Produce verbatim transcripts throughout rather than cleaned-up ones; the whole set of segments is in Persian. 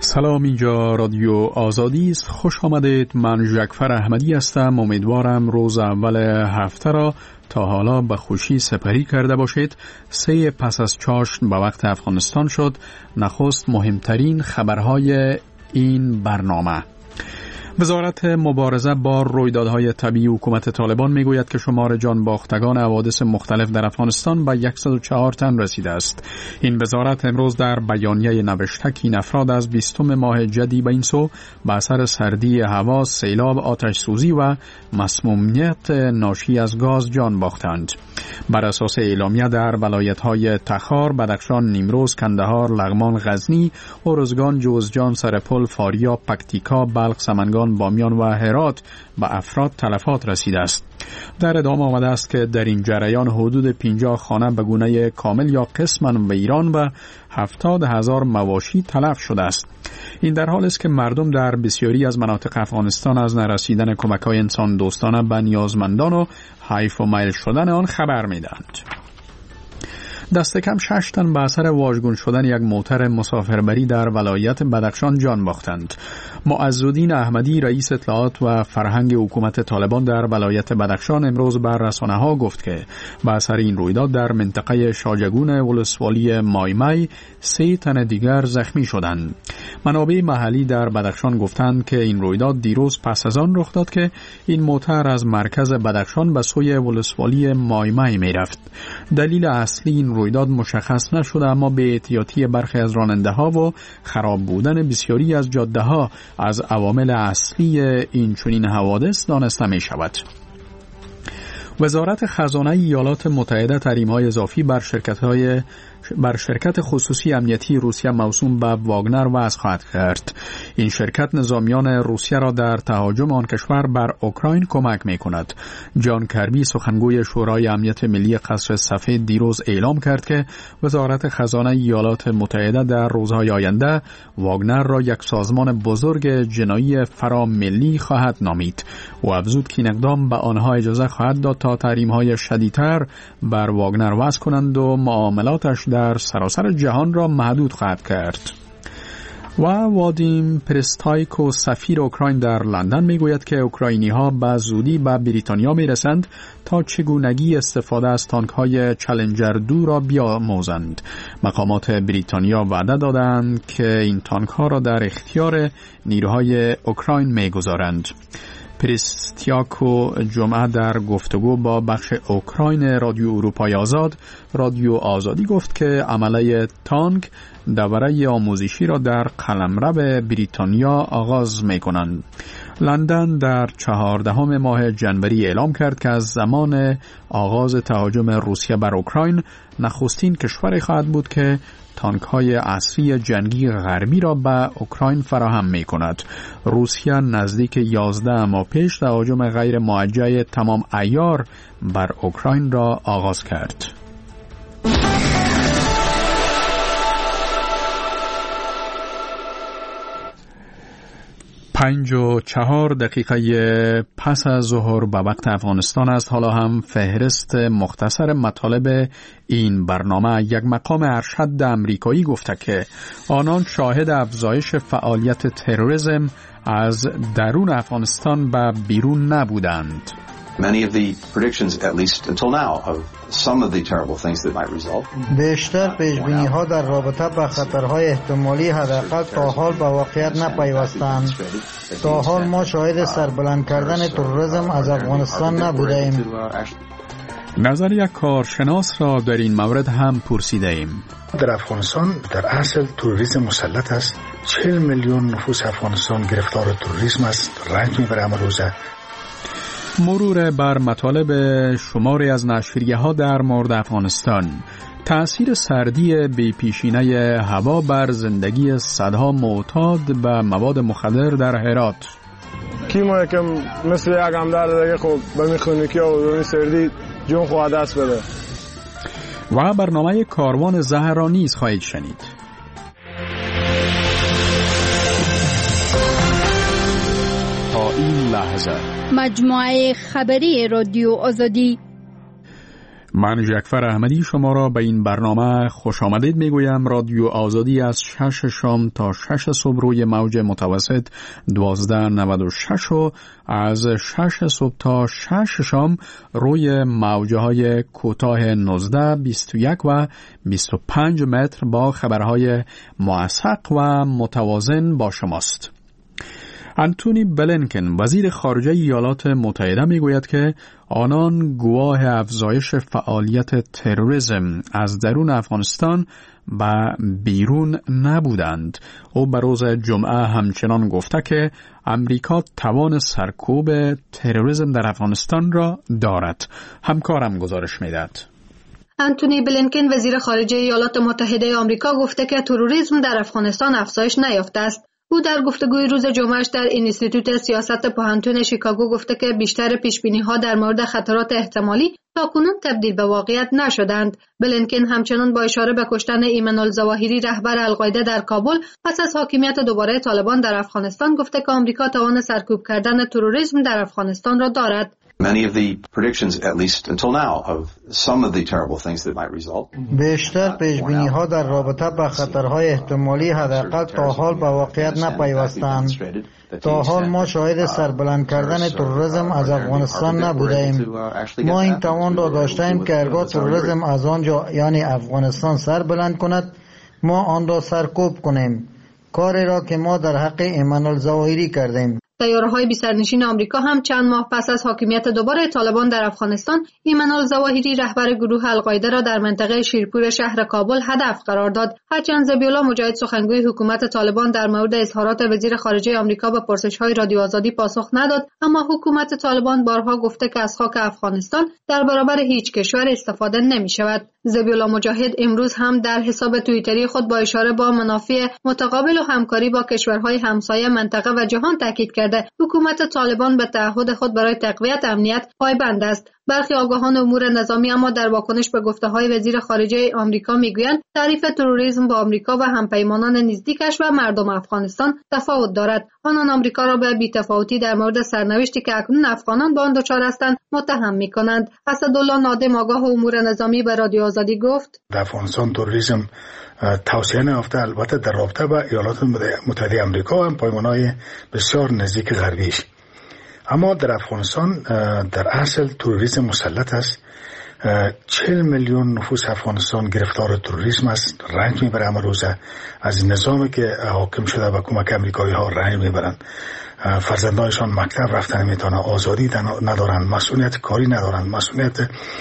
سلام، اینجا رادیو آزادی است. خوش آمدید. من جعفر احمدی هستم. امیدوارم روز اول هفته را تا حالا به خوشی سپری کرده باشید. سه پس از چاشت به وقت افغانستان شد. نخست مهمترین خبرهای این برنامه. وزارت مبارزه با رویدادهای طبیعی حکومت طالبان میگوید که شمار جان باختگان حوادث مختلف در افغانستان به صد و چهار تن رسیده است. این وزارت امروز در بیانیه نوشته که این افراد از بیستم ماه جدی به این سو به اثر سردی هوا، سیلاب، آتش سوزی و مسمومیت ناشی از گاز جان باختند. بر اساس اعلامیه در ولایت‌های تخار، بدخشان، نیمروز، کندهار، لغمان، غزنی، ارزگان، جوزجان، سرپل، فاریاب، پکتیکا، بلخ، سمنگان، بامیان و هرات به افراد تلفات رسیده است. در ادامه آمده است که در این جریان حدود پنجاه خانه به گونه کامل یا قسماً ویران و هفتاد هزار مواشی تلف شده است. این در حال است که مردم در بسیاری از مناطق افغانستان از نرسیدن کمک‌های انسان دوستانه به نیازمندان و حیف و میل شدن آن خبر می‌دهند. دست کم شش تن به اثر واژگون شدن یک موتر مسافربری در ولایت بدخشان جان باختند. معزالدین احمدی، رئیس اطلاعات و فرهنگ حکومت طالبان در ولایت بدخشان، امروز بر رسانه‌ها گفت که به اثر این رویداد در منطقه شاجگون ولسوالی مایمای سه تن دیگر زخمی شدند. منابع محلی در بدخشان گفتند که این رویداد دیروز پس از آن رخ داد که این موتر از مرکز بدخشان به سوی ولسوالی مایمای می‌رفت. دلیل اصلی این رویداد مشخص نشده، اما به احتیاطی برخی از راننده‌ها و خراب بودن بسیاری از جاده‌ها از عوامل اصلی این چنین حوادث دانسته می شود. وزارت خزانه ایالات متحده تحریم‌های اضافی بر شرکت‌های بر شرکت خصوصی امنیتی روسیه موسوم به واگنر وضع خواهد کرد. این شرکت نظامیان روسیه را در تهاجم آن کشور بر اوکراین کمک می کند. جان کربی، سخنگوی شورای امنیت ملی قصر سفید، دیروز اعلام کرد که وزارت خزانه ایالات متحده در روزهای آینده واگنر را یک سازمان بزرگ جنایی فراملی خواهد نامید و افزود که این اقدام به آنها اجازه خواهد داد تا تحریم‌های شدیدتر بر واگنر وضع کنند و معاملاتش در سراسر جهان را محدود خواهد کرد. و وادیم پرستایکو، سفیر اوکراین در لندن، میگوید که اوکراینی‌ها به زودی به بریتانیا میرسند تا چگونگی استفاده از تانک‌های چالنجر دو را بیاموزند. مقامات بریتانیا وعده دادند که این تانک‌ها را در اختیار نیروهای اوکراین میگذارند. پرستایکو جمعه در گفتگو با بخش اوکراین رادیو اروپای آزاد رادیو آزادی گفت که عمله تانک دوره آموزشی را در قلمرو بریتانیا آغاز می کنند. لندن در چهاردهم ماه جنوری اعلام کرد که از زمان آغاز تهاجم روسیه بر اوکراین نخستین کشوری خواهد بود که تانک‌های عصری جنگی غربی را به اوکراین فراهم می‌کند. روسیه نزدیک یازده ماه پیش تهاجم غیر موجه تمام عیار بر اوکراین را آغاز کرد. پنج و چهار دقیقه پس از ظهر به وقت افغانستان است. حالا هم فهرست مختصر مطالب این برنامه. یک مقام ارشد امریکایی گفته که آنان شاهد افزایش فعالیت تروریسم از درون افغانستان به بیرون نبودند. Many of the predictions, at least until now, of some of the terrible things that might result. بیشتر پیشبینی‌ها در رابطه با خطرهای احتمالی حداقل تا حال به واقعیت نپیوستند. تا حال ما شاهد سربلند کردن تروریسم از افغانستان نبودیم. نظر یک کارشناس را در این مورد هم پرسیدیم. در افغانستان در اصل تروریسم مسلط است. چهل میلیون نفوس افغانستان گرفتار تروریسم است. رنج می‌بره همه روزه. مرور بر مطالب شماری از نشریه‌ها در مورد افغانستان. تأثیر سردی بی‌پیشینه هوا بر زندگی صدها معتاد به مواد مخدر در هرات. کی ما که مثل یک همدرد دیگه خب به میخونیکی و به سردی جون خواهد دست بده. و برنامه کاروان زهر را نیز خواهید شنید. تا این لحظه مجموعه خبری رادیو آزادی. من جعفر احمدی شما را به این برنامه خوش آمدید میگویم. رادیو آزادی از شش شام تا شش صبح روی موج متوسط دوازده نود و شش و از شش صبح تا شش شام روی موجه های کوتاه نوزده، بیست و یک و بیست و پنج متر با خبرهای موثق و متوازن با شماست. آنتونی بلینکن وزیر خارجه ایالات متحده میگوید که آنان گواه افزایش فعالیت تروریسم از درون افغانستان و بیرون نبودند. او به روز جمعه همچنان گفته که امریکا توان سرکوب تروریسم در افغانستان را دارد. همکارم گزارش میدهد. آنتونی بلینکن وزیر خارجه ایالات متحده آمریکا گفته که تروریسم در افغانستان افزایش نیافته است. او در گفتگوی روز جمعهش در اینستیتوت سیاست پوهنتون شیکاگو گفته که بیشتر پیشبینی‌ها در مورد خطرات احتمالی تاکنون تبدیل به واقعیت نشدند. بلینکن همچنان با اشاره به کشتن ایمن الظواهری رهبر القاعده در کابل پس از حاکمیت دوباره طالبان در افغانستان گفته که آمریکا توان سرکوب کردن تروریسم در افغانستان را دارد. Many of the predictions, at least until now, of some of the terrible things that might result. بیشتر پیشبینی‌ها در رابطه با خطرهای احتمالی حداقل تا حال به واقعیت نپیوستند. تا حال ما شاهد سربلند کردن تروریسم از افغانستان نبودیم. ما این توان را داشتیم که هرگاه تروریسم از آنجا یعنی افغانستان سربلند کند ما آن را سرکوب کنیم. کاری را که ما در حق ایمن الظواهری کردیم. سیاره‌های بی‌سرنشین آمریکا هم چند ماه پس از حاکمیت دوباره طالبان در افغانستان ایمن الظواهری رهبر گروه القاعده را در منطقه شیرپور شهر کابل هدف قرار داد. هرچند ذبیح‌الله مجاهد سخنگوی حکومت طالبان در مورد اظهارات وزیر خارجه آمریکا به پرسش‌های رادیو آزادی پاسخ نداد، اما حکومت طالبان بارها گفته که از خاک افغانستان در برابر هیچ کشور استفاده نمی‌شود. ذبیح‌الله مجاهد امروز هم در حساب توییتری خود با اشاره به منافع متقابل و همکاری با کشورهای همسایه منطقه و جهان تاکید کرد حکومت طالبان به تعهد خود برای تقویت امنیت پایبند است. برخی آگاهان امور نظامی اما در واکنش به گفته‌های وزیر خارجه آمریکا میگویند تعریف تروریسم با آمریکا و همپیمانان نزدیکش و مردم افغانستان تفاوت دارد. آنان آمریکا را به بی‌تفاوتی در مورد سرنوشتی که اکنون افغانان با آن دچار هستند متهم می‌کنند. اسدالله نادم آگاه امور نظامی به رادیو آزادی گفت: در افغانستان تروریسم توسعه نیافته، البته در رابطه با ایالات متحده آمریکا هم پایمان‌های بسیار نزدیک غربیش. اما در افغانستان در اصل تروریسم مسلط است. چهل میلیون نفوس افغانستان گرفتار تروریسم است، رنج میبره همه روزه. از نظامی که حاکم شده با کمک امریکایی ها رنج میبرند. فرزندانشان مکتب رفتن نمیتونن، آزادی ندارن، مسئولیت کاری ندارن، مسئولیت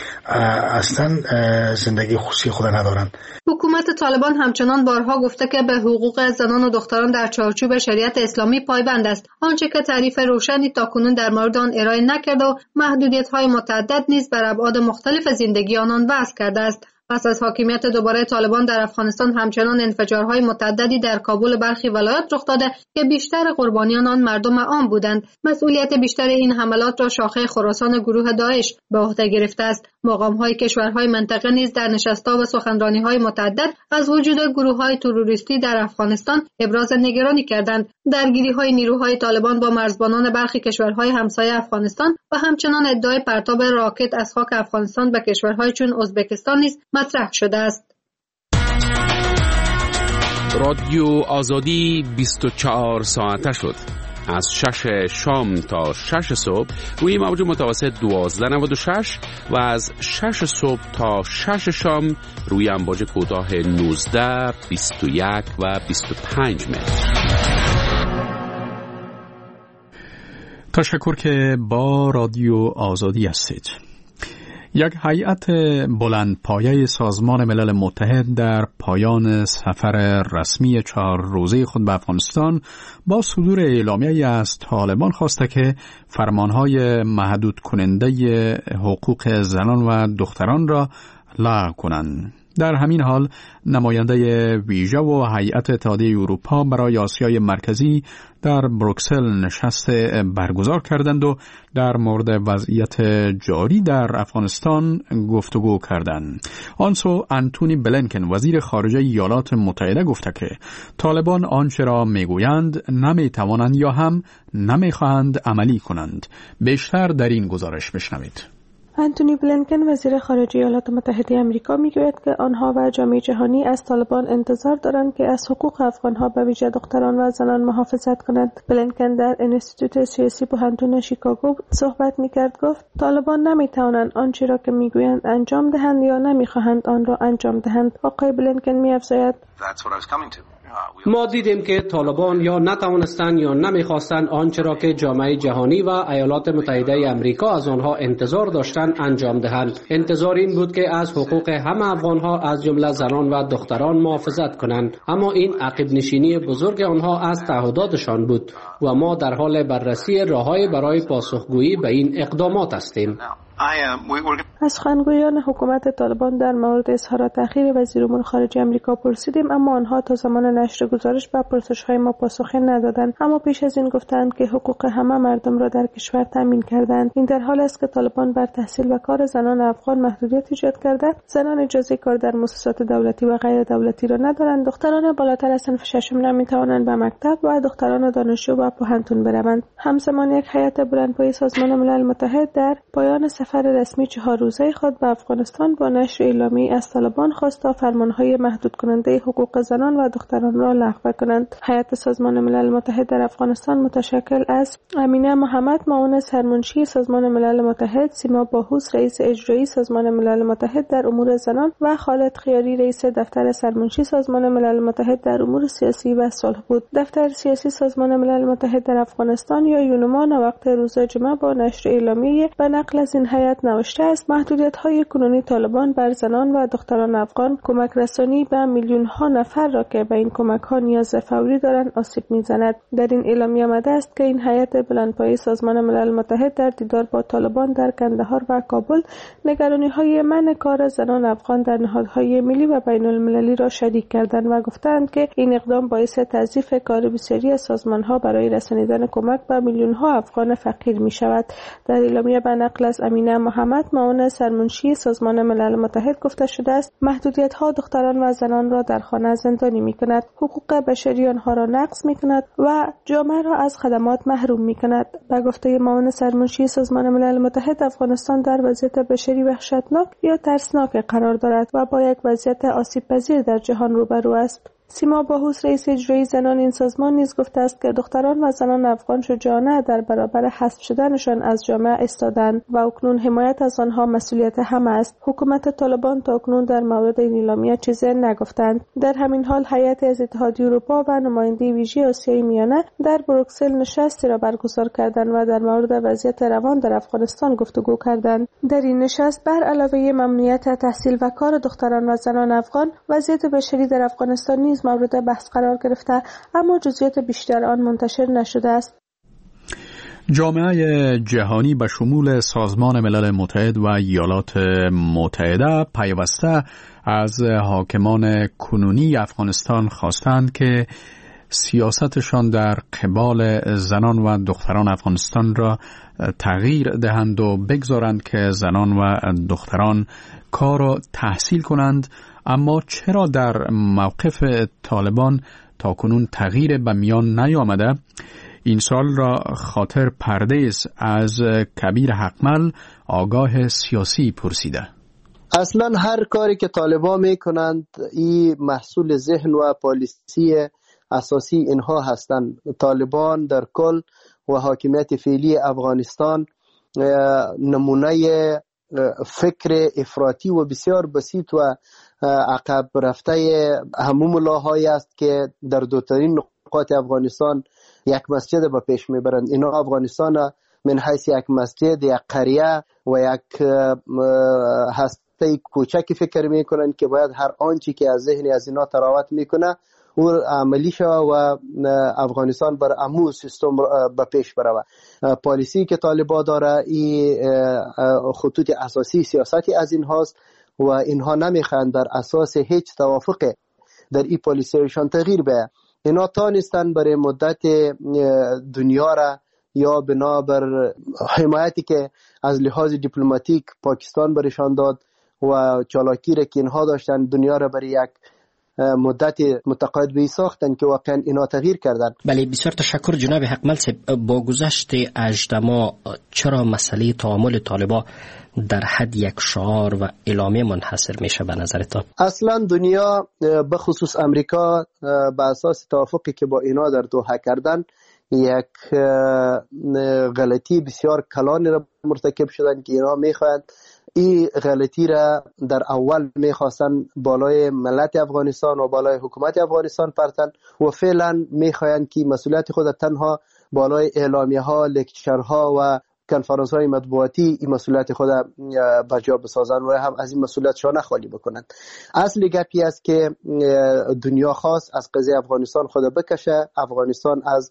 اصلا زندگی خصوصی خود ندارن. حکومت طالبان همچنان بارها گفته که به حقوق زنان و دختران در چارچوب شریعت اسلامی پایبند است، آنچه که تعریف روشنی تاکنون در مورد آن ارائه نکرده و محدودیت‌های متعدد نیز بر ابعاد مختلف زندگی آنان وضع کرده است. پس از حاکمیت دوباره طالبان در افغانستان همچنان انفجارهای متعددی در کابل برخی ولایات رخ داده که بیشتر قربانیان آن مردم عام بودند. مسئولیت بیشتر این حملات را شاخه خراسان گروه داعش به عهده گرفته است. مقام‌های کشورهای منطقه نیز در نشست‌ها و سخنرانی‌های متعدد از وجود گروه‌های تروریستی در افغانستان ابراز نگرانی کردند. درگیری‌های نیروهای طالبان با مرزبانان برخی کشورهای همسایه افغانستان و همچنان ادعای پرتاب راکت از خاک افغانستان به کشورهای چون ازبکستان نیز مطرح شده است. رادیو آزادی بیست و چهار ساعته شد. از شش شام تا شش صبح روی موج متوسط دوازده نود و شش و از شش صبح تا شش شام روی امواج کوتاه نوزده، بیست و یک و بیست و پنج متر. تشکر که با رادیو آزادی هستید. یک هیئت بلندپایه سازمان ملل متحد در پایان سفر رسمی چهار روزه خود به افغانستان با صدور اعلامیه‌ای از طالبان خواسته که فرمانهای محدود کننده حقوق زنان و دختران را لغو کنند. در همین حال نماینده ویژه و هیئت اتحادیه اروپا برای آسیای مرکزی در بروکسل نشست برگزار کردند و در مورد وضعیت جاری در افغانستان گفتگو کردند. آنسو آنتونی بلینکن وزیر خارجه ایالات متحده گفته که طالبان آنچه را میگویند نمیتوانند یا هم نمیخواهند عملی کنند. بیشتر در این گزارش بشنوید. انتونی بلینکن وزیر خارجه ایالات متحده آمریکا میگوید که آنها و جامعه جهانی از طالبان انتظار دارند که از حقوق افغانها به ویژه دختران و زنان محافظت کنند. بلینکن در انستیتوت سیاسی پوهنتون شیکاگو صحبت میکرد. گفت طالبان نمیتوانند آنچه را که میگویند انجام دهند یا نمیخواهند آن را انجام دهند. آقای بلینکن میافزاید ما دیدیم که طالبان یا نتوانستند یا نمیخواستند آنچه را که جامعه جهانی و ایالات متحده آمریکا از آنها انتظار داشتند انجام دهند. انتظار این بود که از حقوق همه افغانها از جمله زنان و دختران محافظت کنند، اما این عقب نشینی بزرگ آنها از تعهداتشان بود و ما در حال بررسی راههای برای پاسخگویی به این اقدامات هستیم. از سخنگویان حکومت طالبان در مورد اظهار تأخیر وزیر امور خارجه آمریکا پرسیدیم، اما آنها تا زمان نشر گزارش به پرسش‌های ما پاسخی ندادند. اما پیش از این گفتند که حقوق همه مردم را در کشور تامین کردند. این در حال است که طالبان بر تحصیل و کار زنان افغان محدودیت ایجاد کرده. زنان اجازه کار در مؤسسات دولتی و غیر دولتی را ندارند. دختران بالاتر از صنف ششم نمی‌توانند به مکتب و دختران دانشجو و پوهنتون بروند. همزمان یک هیئت بلندپایه سازمان ملل متحد در پایان سفر رسمی چهار روزه خود به افغانستان با نشر اعلامیه‌ای از طالبان خواست تا فرمانهای محدود کننده حقوق زنان و دختران را لغو کنند. هیئت سازمان ملل متحد در افغانستان متشکل از امینه محمد معاون سرمنشی سازمان ملل متحد، سیما باهوس رئیس اجرایی سازمان ملل متحد در امور زنان و خالد خیاری رئیس دفتر سرمنشی سازمان ملل متحد در امور سیاسی و صلح بود. دفتر سیاسی سازمان ملل متحد در افغانستان یا یونما وقت روز جمعه با نشر اعلامیه به نقل از این هیئت نوشته است: محدودیت‌های کنونی طالبان بر زنان و دختران افغان کمک رسانی به میلیون ها نفر را که به این کمک ها نیاز فوری دارند آسیب می‌زند. در این اعلامیه آمده است که این هیئت بلندپایه سازمان ملل متحد در دیدار با طالبان در کندهار و کابل نگرانی‌های منع کار زنان افغان در نهادهای ملی و بین المللی را شریک کردند و گفتند که این اقدام باعث تضعیف کار بسیاری از سازمان‌ها برای رسانیدن کمک به میلیون‌ها افغان فقیر می‌شود. در اعلامیه به نقل از امینه محمد معاون سرمنشی سازمان ملل متحد گفته شده است: محدودیت‌ها دختران و زنان را در خانه زندانی می‌کند، حقوق بشری آنها را نقض می‌کند و جامعه را از خدمات محروم می‌کند. به گفته معاون سرمنشی سازمان ملل متحد، افغانستان در وضعیت بشری وحشتناک یا ترسناک قرار دارد و با یک وضعیت آسیب‌پذیر در جهان روبرو است. سیما باهوس رئیس اجرایی زنان این سازمان نیز گفته است که دختران و زنان افغان شجاعانه در برابر حذف شدنشان از جامعه ایستادند و اکنون حمایت از آنها مسئولیت همه است. حکومت طالبان تا اکنون در مورد این اعلامیه چیزی نگفتند. در همین حال هیئت از اتحادیه اروپا و نماینده ویژه آسیای میانه در بروکسل نشستی را برگزار کردند و در مورد وضعیت روان در افغانستان گفتگو کردند. در این نشست بر علاوه ممنوعیت تحصیل و کار دختران و زنان افغان، وضعیت بشری در افغانستان نیز مورد بحث قرار گرفته، اما جزئیات بیشتر آن منتشر نشده است. جامعه جهانی به شمول سازمان ملل متحد و ایالات متحده پیوسته از حاکمان کنونی افغانستان خواستند که سیاستشان در قبال زنان و دختران افغانستان را تغییر دهند و بگذارند که زنان و دختران کار و تحصیل کنند. اما چرا در موقف طالبان تاکنون تغییر به میان نیامده؟ این سال را خاطر پردیس از کبیر حقمل آگاه سیاسی پرسیده. اصلا هر کاری که طالبان میکنند این محصول ذهن و پالیسی اساسی اینها هستند. طالبان در کل و حاکمیت فعلی افغانستان نمونه فکر افراطی و بسیار بسیط و عقب رفته همون ملاهای است که در دوترین نقاط افغانستان یک مسجد به پیش میبرند. اینا افغانستان من حیث یک مسجد، یک قریه و یک هسته کوچکی فکر میکنند که باید هر آنچه که از ذهن از اینا تراوت میکنه او عملی شود و افغانستان بر امو سیستم به پیش برود. پالیسی که طالبان داره این خطوط اساسی سیاستی از این هاست و اینها نمیخواهند در اساس هیچ توافق در این پالیسیشان تغییر به اینا تانستن برای مدت دنیا را یا بنابر حمایتی که از لحاظ دیپلماتیک پاکستان برشان داد و چالاکی را که اینها داشتن دنیا را برای یک مدت متقاعد به ساختن که واقعا اینا تغییر کردن. بله بسیار تشکر جناب حقمل صاحب. با گذشت هجده ماه چرا مسئله تعامل طالبان در حد یک شعار و اعلامیه منحصر میشه به نظرتان؟ اصلا دنیا به خصوص امریکا به اساس توافقی که با اینا در دوحه کردن یک غلطی بسیار کلانی را مرتکب شدن که اینا میخواهند این غلطی را در اول میخواستن بالای ملت افغانستان و بالای حکومت افغانستان پرتن و فعلا میخواهند که مسئولیت خود تنها بالای اعلامیه ها، لکچرها و کنفرانس های مطبوعاتی این مسئولیت خود بجا بسازن و هم از این مسئولیتشان خالی بکنن. اصل گپی است که دنیا خواست از قضیه افغانستان خود بکشه. افغانستان از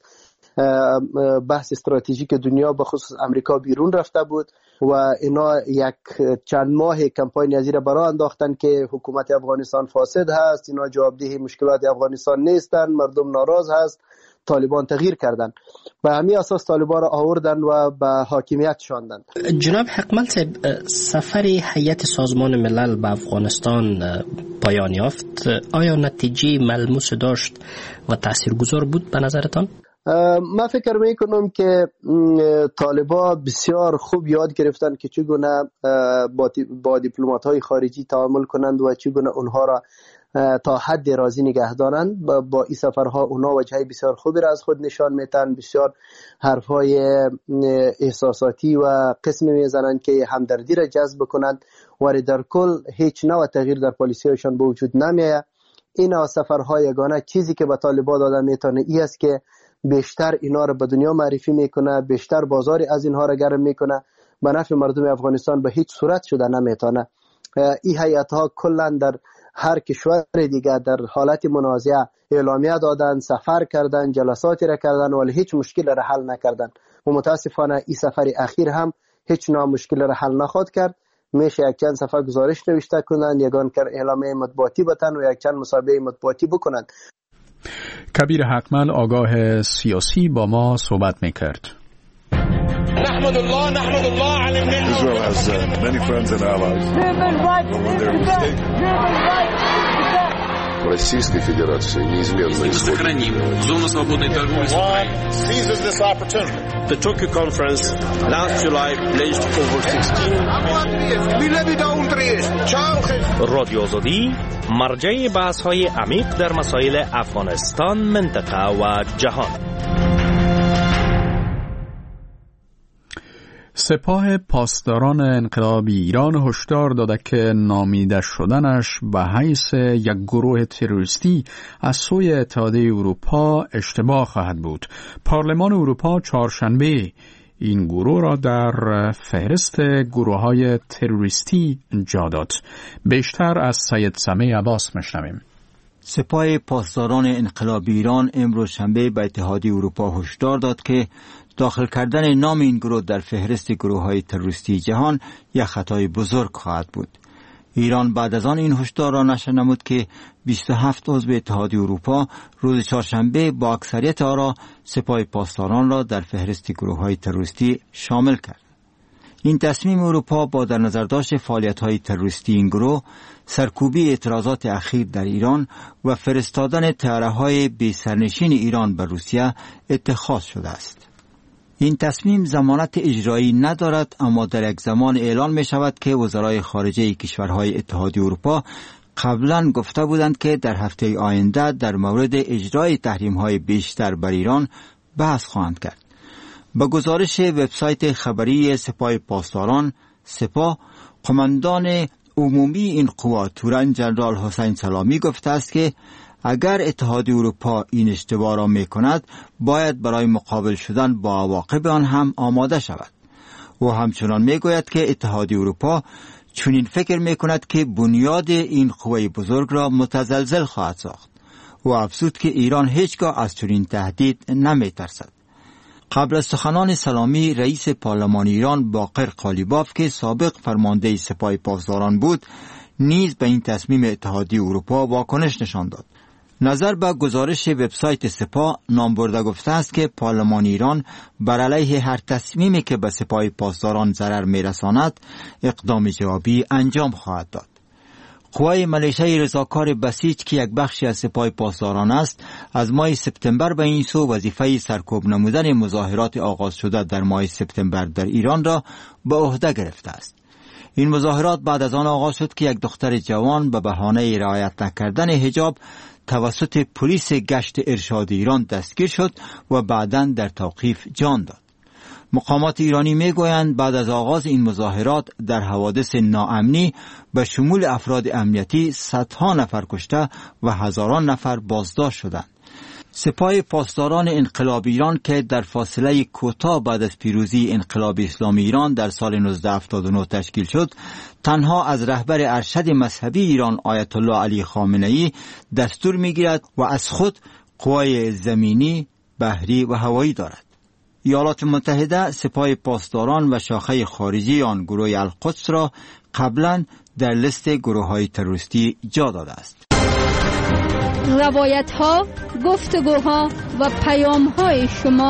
بحث استراتژیک دنیا به خصوص امریکا بیرون رفته بود و اینا یک چند ماه کمپاین ازی را برای انداختن که حکومت افغانستان فاسد هست، اینا جوابدهی مشکلات افغانستان نیستن، مردم ناراض هست. طالبان تغییر کردن و همین اساس طالبان را آوردن و به حاکمیت شاندن. جناب حقمل صاحب، سفر هیئت سازمان ملل به افغانستان پایان یافت. آیا نتیجه ملموس داشت و تاثیرگذار بود به نظرتان؟ من فکر میکنم که طالبان بسیار خوب یاد گرفتن که چگونه با دیپلمات های خارجی تعامل کنند و چگونه اونها را تا حد راضی نگه دارند. با این سفرها اونا وجهه بسیار خوبی را از خود نشان میتن، بسیار حرفهای احساساتی و قسمی میزنند که همدردی را جذب کنند و در کل هیچ نوع تغییر در پالیسیشان به وجود نمیاد. این سفرها یگانه چیزی که به طالبان داده میتونه ای است که بیشتر اینا را به دنیا معرفی میکنه، بیشتر بازاری از اینها را گرم میکنه. به نفع مردم افغانستان به هیچ صورت شده نمیتونه. این هیئت ها کلا در هر کشور دیگه در حالت منازعه اعلامیه دادن، سفر کردن، جلساتی را کردن ولی هیچ مشکل را حل نکردن و متاسفانه این سفر اخیر هم هیچ نوع مشکل را حل نخواهد کرد. میشه یک چند صفحه گزارش نوشته کنند، یگان کر اعلامیه مطبوعاتی بتن و یک چند مسابقه مطبوعاتی بکنند. کبیر حقمل آگاه سیاسی با ما صحبت میکرد. نحمد الله نحمد الله على النعمة. Israel has uh, many friends and allies. When they're mistaken. В Российской Федерации неизменно сохраним зону свободной торговли с Украиной. Seizes this opportunity. The Tokyo conference last July pledged over sixteen. رادیو آزادی مرجع بحث‌های عمیق در مسائل افغانستان، منطقه و جهان. سپاه پاسداران انقلابی ایران هشدار داده که نامیده شدنش به حیث یک گروه تروریستی از سوی اتحادیه اروپا اشتباه خواهد بود. پارلمان اروپا چهارشنبه این گروه را در فهرست گروه‌های تروریستی جا داد. بیشتر از سید سمیع عباس میشنویم. سپاه پاسداران انقلابی ایران امروز شنبه به اتحادیه اروپا هشدار داد که داخل کردن نام این گروه در فهرست گروه‌های تروریستی جهان یک خطای بزرگ خواهد بود. ایران بعد از آن این هشدار را نشر نمود که بیست و هفت عضو اتحادیه اروپا روز چهارشنبه با اکثریت آرا سپاه پاسداران را در فهرست گروه‌های تروریستی شامل کرد. این تصمیم اروپا با در نظر داشت فعالیت‌های تروریستی این گروه، سرکوبی اعتراضات اخیر در ایران و فرستادن طیاره‌های بی سرنشین ایران به روسیه اتخاذ شده است. این تصمیم ضمانت اجرایی ندارد، اما در یک زمان اعلان می شود که وزرای خارجه کشورهای اتحادیه اروپا قبلا گفته بودند که در هفته آینده در مورد اجرای تحریم‌های بیشتر بر ایران بحث خواهند کرد. با گزارش وبسایت خبری سپاه پاسداران، سپاه قماندان عمومی این قوا تورن جنرال حسین سلامی گفته است که اگر اتحادیه اروپا این اشتباه را می کند باید برای مقابل شدن با عواقب آن هم آماده شود. و همچنان می گوید که اتحادیه اروپا چنین فکر می کند که بنیاد این قوه بزرگ را متزلزل خواهد ساخت و افزود که ایران هیچگاه از چنین تهدید نمی ترسد. قبل از سخنان سلامی، رئیس پارلمان ایران باقر قالیباف که سابق فرمانده سپاه پاسداران بود نیز به این تصمیم اتحادیه اروپا واکنش نشان داد. نظر به گزارش وبسایت سپاه، نامبرده گفته است که پارلمان ایران بر علیه هر تصمیمی که به سپاه پاسداران ضرر میرساند اقدام جوابی انجام خواهد داد. قوای ملیشه رضاکار بسیج که یک بخشی از سپاه پاسداران است، از ماه سپتامبر به این سو وظیفه سرکوب نمودن مظاهرات آغاز شده در ماه سپتامبر در ایران را به عهده گرفته است. این مظاهرات بعد از آن آغاز شد که یک دختر جوان به بهانه رعایت نکردن حجاب توسط پلیس گشت ارشاد ایران دستگیر شد و بعداً در توقیف جان داد. مقامات ایرانی میگویند بعد از آغاز این مظاهرات در حوادث ناامنی به شمول افراد امنیتی صدها نفر کشته و هزاران نفر بازداشت شدند. سپاه پاسداران انقلاب ایران که در فاصله کوتاه بعد از پیروزی انقلاب اسلامی ایران در سال نوزده هفتاد و نه تشکیل شد، تنها از رهبر ارشد مذهبی ایران آیت الله علی خامنه‌ای دستور میگیرد و از خود قوای زمینی، بحری و هوایی دارد. ایالات متحده سپاه پاسداران و شاخه خارجی آن گروه القدس را قبلا در لیست گروه‌های تروریستی جا داده است. روایت ها، گفتگوها و پیام های شما.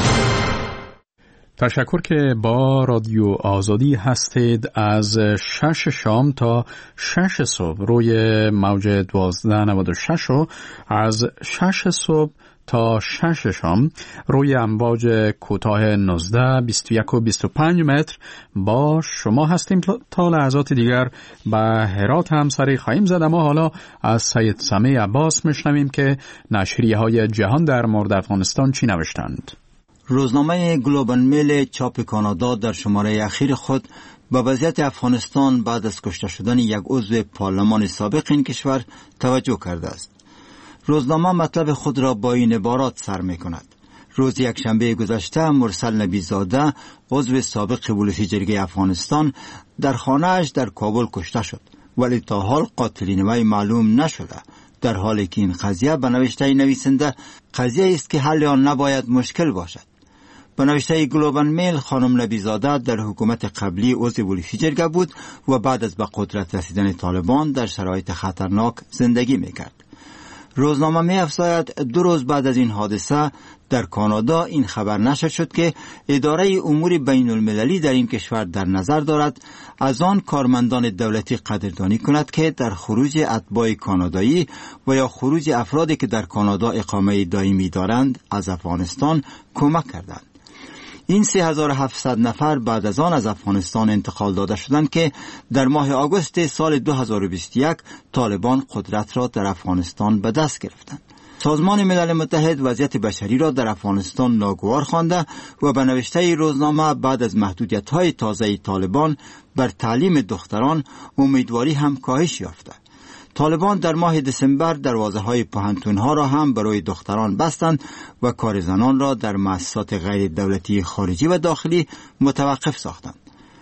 تشکر که با رادیو آزادی هستید. از شش شام تا شش صبح روی موج دوازده نود و شش و از شش صبح تا شش شام روی امواج کوتاه نوزده، بیست و یک و بیست و پنج متر با شما هستیم. تا لحظات دیگر به هرات هم سری خواهیم زد، اما حالا از سید سمیع عباس میشنویم که نشریه های جهان در مورد افغانستان چی نوشتند. روزنامه گلوبال میل چاپ کانادا در شماره اخیر خود به وضعیت افغانستان بعد از کشته شدن یک عضو پارلمان سابق این کشور توجه کرده است. روزنامه مطلب خود را با این عبارات سر می کند. روز یکشنبه گذشته مرسل نبیزاده عضو سابق ولسی جرگه افغانستان در خانه‌اش در کابل کشته شد، ولی تا حال قاتلین وی معلوم نشده، در حالی که این قضیه به نوشته نویسنده قضیه است که حل آن نباید مشکل باشد. به نوشته گلوبال میل خانم نبیزاده در حکومت قبلی عضو ولسی جرگه بود و بعد از به قدرت رسیدن طالبان در شرایط خطرناک زندگی میکرد. روزنامه می افزاید دو روز بعد از این حادثه در کانادا این خبر نشر شد که اداره امور بین المللی در این کشور در نظر دارد از آن کارمندان دولتی قدردانی کند که در خروج اتباع کانادایی و یا خروج افرادی که در کانادا اقامه دائمی دارند از افغانستان کمک کردند. این سه هزار و هفتصد نفر بعد از آن از افغانستان انتقال داده شدند که در ماه آگوست سال دو هزار و بیست و یک طالبان قدرت را در افغانستان به دست گرفتند. سازمان ملل متحد وضعیت بشری را در افغانستان ناگوار خوانده و به نوشته روزنامه بعد از محدودیت‌های تازه طالبان بر تعلیم دختران امیدواری هم کاهش یافته. طالبان در ماه دسامبر دروازه‌های پوهنتون‌ها را هم برای دختران بستند و کار زنان را در مؤسسات غیر دولتی خارجی و داخلی متوقف ساختند.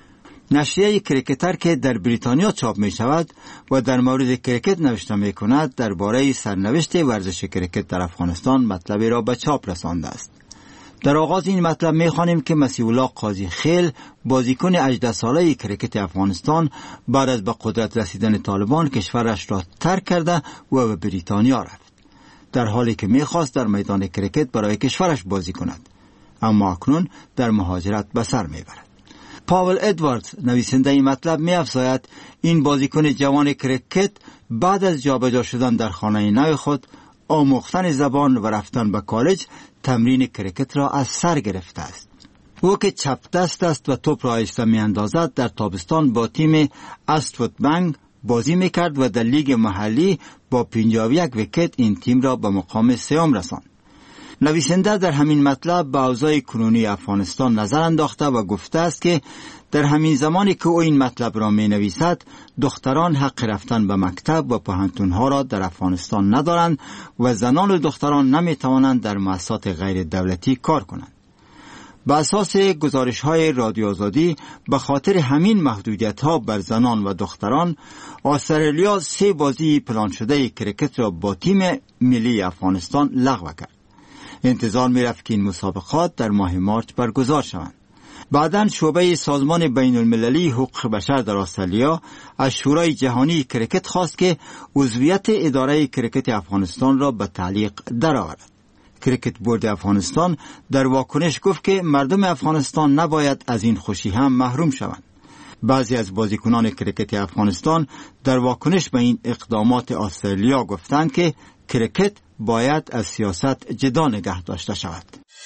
نشریه کریکتر که در بریتانیا چاپ می شود و در مورد کریکت نوشته می کند درباره سرنوشت ورزش کریکت در افغانستان مطلبی را به چاپ رسانده است. در آغاز این مطلب می خوانیم که مسیح الله قاضی خیل بازیکن هجده ساله کریکت افغانستان بعد از به قدرت رسیدن طالبان کشورش را ترک کرده و به بریتانیا رفت، در حالی که می خواست در میدان کریکت برای کشورش بازی کند، اما اکنون در مهاجرت به سر می برد. پاول ادواردز نویسنده این مطلب می افزاید این بازیکن جوان کریکت بعد از جابجا شدن در خانه نو خود، آموختن زبان و رفتن به کالج، تمرین کریکت را از سر گرفته است. او که چپ دست است و توپ را آهسته می اندازد در تابستان با تیم استفود بنگ بازی می کرد و در لیگ محلی با پنجاه و یک ویکت این تیم را به مقام سوم رساند. نویسنده در همین مطلب به اوضاع کنونی افغانستان نظر انداخته و گفته است که در همین زمانی که او این مطلب را می نویسد دختران حق رفتن به مکتب و پوهنتون‌ها را در افغانستان ندارند و زنان و دختران نمی توانند در مؤسسات غیر دولتی کار کنند. به اساس گزارش‌های رادیو آزادی به خاطر همین محدودیت‌ها بر زنان و دختران استرالیا سه بازی پلان شده کریکت را با تیم ملی افغانستان لغو کرد. انتظار می‌رفت که این مسابقات در ماه مارچ برگزار شوند. بعداً شعبه سازمان بین المللی حقوق بشر در استرالیا از شورای جهانی کریکت خواست که عضویت اداره کریکت افغانستان را به تعلیق درآورد. کریکت بورد افغانستان در واکنش گفت که مردم افغانستان نباید از این خوشی هم محروم شوند. بعضی از بازیکنان کرکت افغانستان در واکنش به این اقدامات استرالیا گفتند که کرکت باید از سیاست جدا نگه داشته شود.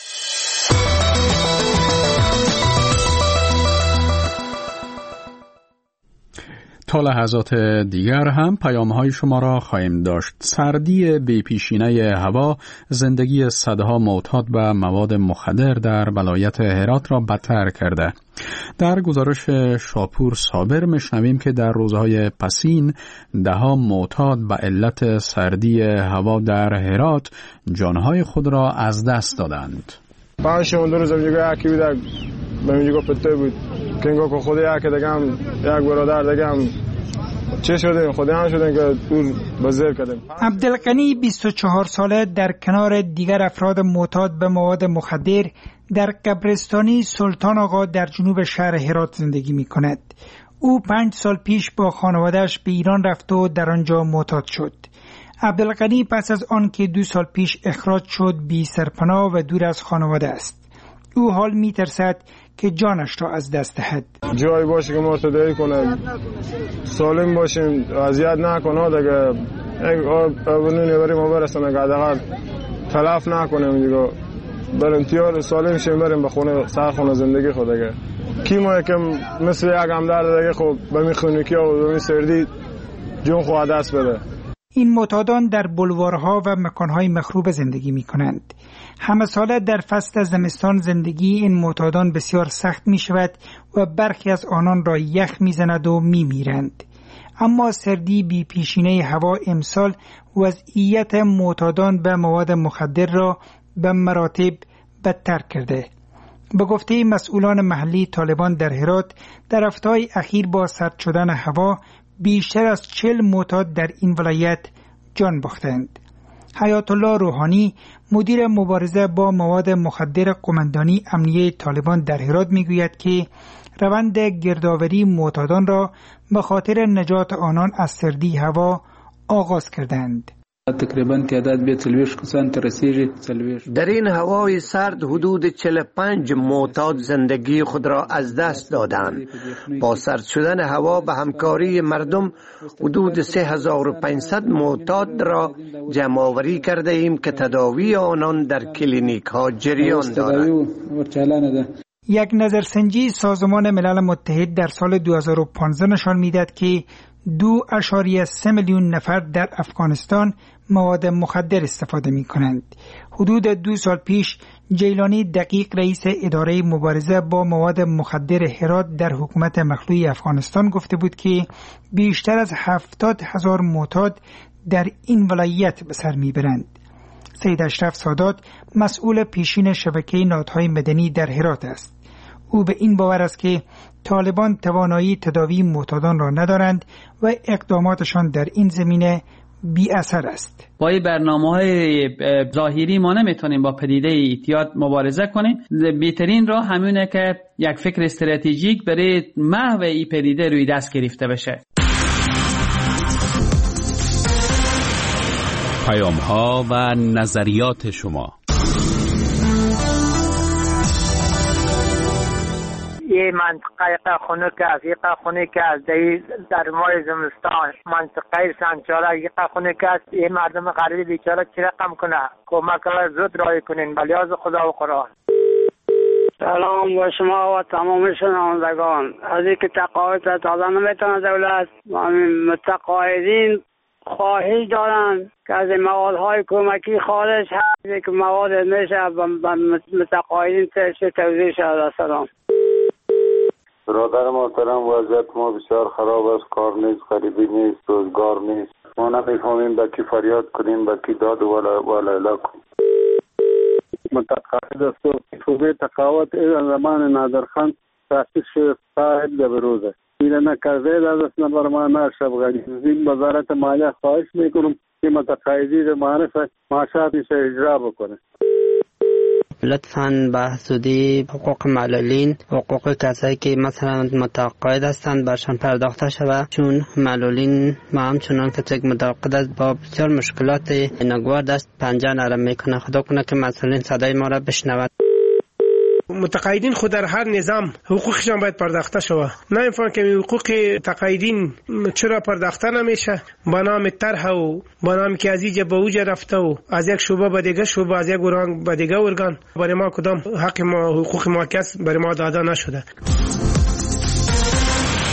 تا لحظات دیگر هم پیام‌های شما را خواهیم داشت. سردی بی‌پیشینه هوا زندگی صدها معتاد به مواد مخدر در ولایت هرات را بدتر کرده. در گزارش شاپور صابر میشنویم که در روزهای پسین ده‌ها معتاد به علت سردی هوا در هرات جانهای خود را از دست دادند. پنج دو روز دیگه یکی بود به میگه پته بود که انگار که خود یک دگم یک برادر دگم چه شده خود هم شدن که دور بزر کردیم. عبدالغنی بیست و چهار ساله در کنار دیگر افراد معتاد به مواد مخدر در قبرستانی سلطان آقا در جنوب شهر هرات زندگی می کند. او پنج سال پیش با خانواده‌اش به ایران رفت و در آنجا معتاد شد. عبدالغنی پس از آن که دو سال پیش اخراج شد بی سرپناه و دور از خانواده است. او حال می ترسد که جانش را از دست دهد. جایی باشه که مرتدی کنه، سالم باشیم، اذیت نکنه دیگه. یک آبونی بریم و برسونه که حداقل تلف نکنیم دیگه. بریم تیار سالم شیم بریم به خونه سر خونه زندگی خود دیگه. کی ما که مثل یک همدرد دیگه خب به می خونیکی و به می سردی جون خود دست بده. این معتادان در بلوارها و مکانهای مخروب زندگی می کنند. همه ساله در فصل زمستان زندگی این معتادان بسیار سخت می شود و برخی از آنان را یخ می زند و می میرند. اما سردی بی پیشینه هوا امسال وضعیت معتادان به مواد مخدر را به مراتب بدتر کرده. به گفته مسئولان محلی طالبان در هرات در هفته‌های اخیر با سرد شدن هوا بیشتر از چهل معتاد در این ولایت جان باختند. حیات الله روحانی مدیر مبارزه با مواد مخدر قماندانی امنیه طالبان در هرات میگوید که روند گردآوری معتادان را به خاطر نجات آنان از سردی هوا آغاز کردند. تقریبا تعداد به چلویش کسان ترسیجی چلویش. در این هوای سرد حدود چهل و پنج معتاد زندگی خود را از دست دادند. با سرد شدن هوا به همکاری مردم حدود سه هزار و پانصد معتاد را جمع آوری کرده ایم که تداوی آنان در کلینیک ها جریان دارد. یک نظرسنجی سازمان ملل متحد در سال دو هزار و پانزده نشان می‌دهد که دو اشاریه سه میلیون نفر در افغانستان مواد مخدر استفاده می کنند. حدود دو سال پیش جیلانی دقیق رئیس اداره مبارزه با مواد مخدر هرات در حکومت مخلوع افغانستان گفته بود که بیشتر از هفتاد هزار معتاد در این ولایت به سر می برند. سید اشرف سادات مسئول پیشین شبکه نهادهای مدنی در هرات است. او به این باور است که طالبان توانایی تداوی معتادان را ندارند و اقداماتشان در این زمینه بی اثر است. با این برنامه‌های ظاهری ما نمیتونیم با پدیده اعتیاد مبارزه کنیم. بهترین راه همونه که یک فکر استراتژیک برای محو این پدیده روی دست گرفته بشه. پیام‌ها و نظریات شما. یه منطقه خونه که از یک خونه که از در ماه زمستان منطقه سنچاره یک خونه که از یه مردم غریب بیچاره چی رقم کنه کمک زود رای کنین بلیاز خدا و قرآن. سلام با شما و تمام شنوندگان. از اینکه تقاعد دادن نمیتونه دولت متقاعدین خواهش دارن که از موادهای کمکی خارج هست که مواد میشه متقاعدین توضیح شده. سلام. برادر محترم وضعیت ما بسیار خراب است. کار نیست، غریبی نیست، روزگار نیست. ما نمیفهمیم به کی فریاد کنیم، به کی داد والا کنیم. متقاعد است و شعبه تقاعد زمان نادرخان تاسیس شده صاحب گبروزه. این نکرده دست نبر ما نشب غنی. این وزارت مالیه خواهش میکنم که متقاعدی معرفت معاشاتش اجرا بکنه. لطفاً بحثودی حقوق معلولین، حقوق کسایی که مثلا متقاعد هستند برشان پرداخته شود، چون معلولین ما همچنان که یک متقاعد است با بسیار مشکلات ناگوار دست پنجه نرم میکنه. خدا کنه که مسئولین صدای ما را بشنود. متقاعدین خود در هر نظام حقوقشان باید پرداخته شود. نه اینفان که حقوق تقاعدین چرا پرداخته نمیشه با نام طرح و با نام که از اینجا به اوجا رفته و از یک شعبه به دیگه شعبه، از یک ارگان به دیگه ارگان، برای ما کدام حق ما حقوق ما کس برای ما داده نشده.